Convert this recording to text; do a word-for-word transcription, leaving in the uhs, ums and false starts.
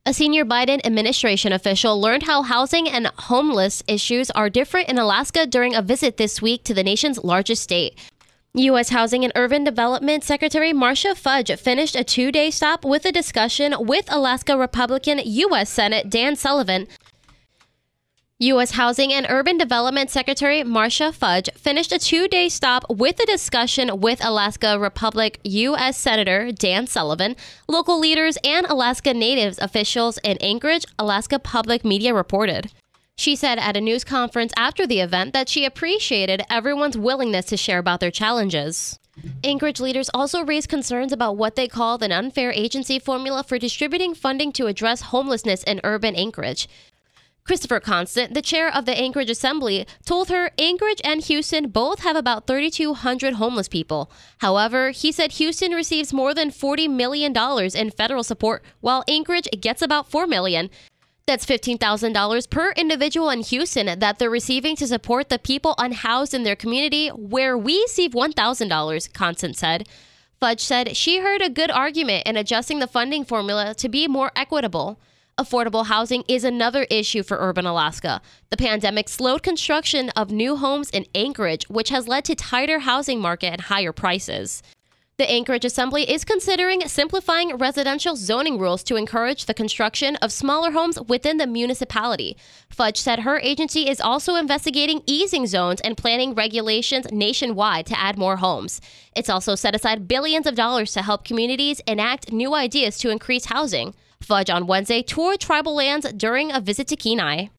A senior Biden administration official learned how housing and homeless issues are different in Alaska during a visit this week to the nation's largest state. U S Housing and Urban Development Secretary Marcia Fudge finished a two-day stop with a discussion with Alaska Republican U S Senate Dan Sullivan. U S Housing and Urban Development Secretary Marcia Fudge finished a two-day stop with a discussion with Alaska Republican U S Senator Dan Sullivan, local leaders, and Alaska Natives officials in Anchorage, Alaska Public Media reported. She said at a news conference after the event that she appreciated everyone's willingness to share about their challenges. Anchorage leaders also raised concerns about what they called an unfair agency formula for distributing funding to address homelessness in urban Anchorage. Christopher Constant, the chair of the Anchorage Assembly, told her Anchorage and Houston both have about three thousand two hundred homeless people. However, he said Houston receives more than forty million dollars in federal support, while Anchorage gets about four million dollars. That's fifteen thousand dollars per individual in Houston that they're receiving to support the people unhoused in their community, where we receive one thousand dollars, Constant said. Fudge said she heard a good argument in adjusting the funding formula to be more equitable. Affordable housing is another issue for urban Alaska. The pandemic slowed construction of new homes in Anchorage, which has led to tighter housing market and higher prices. The Anchorage Assembly is considering simplifying residential zoning rules to encourage the construction of smaller homes within the municipality. Fudge said her agency is also investigating easing zones and planning regulations nationwide to add more homes. It's also set aside billions of dollars to help communities enact new ideas to increase housing. Fudge on Wednesday toured tribal lands during a visit to Kenai.